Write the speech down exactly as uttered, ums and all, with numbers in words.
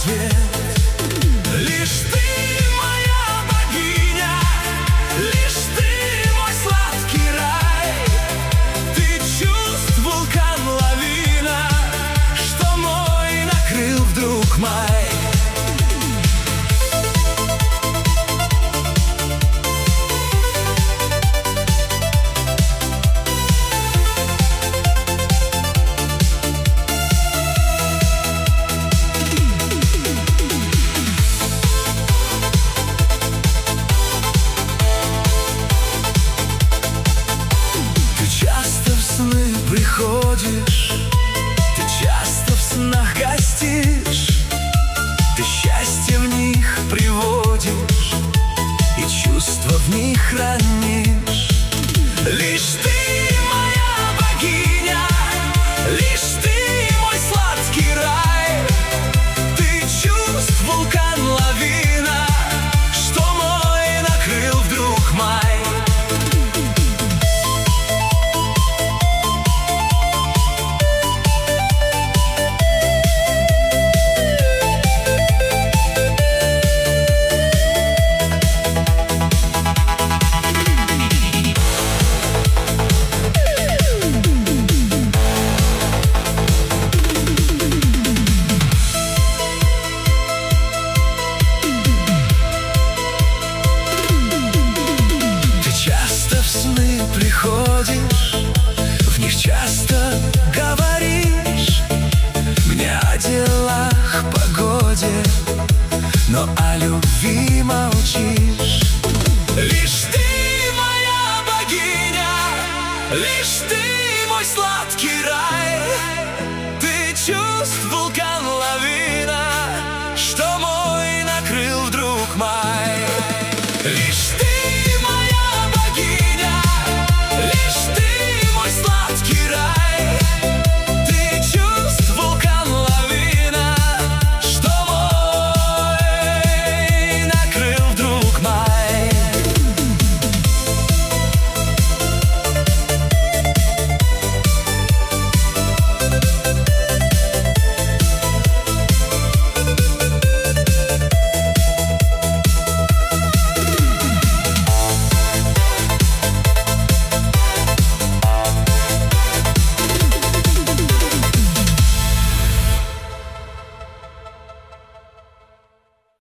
свет. Лишь ты моя богиня, лишь ты мой сладкий рай. Ты чувств вулкан, лавина, что мой накрыл вдруг май. Приходишь, ты часто в снах гостишь, ты счастье в них приводишь и чувства в них хранишь. Лишь ты моя богиня, лишь ты мой сладкий рай. Ты чувств вулкан, лавина, что мой накрыл вдруг май. Приходишь, в них часто говоришь мне о делах, погоде, но о любви молчишь. Лишь ты моя богиня, лишь ты мой сладкий рай. Ты чувств вулкан,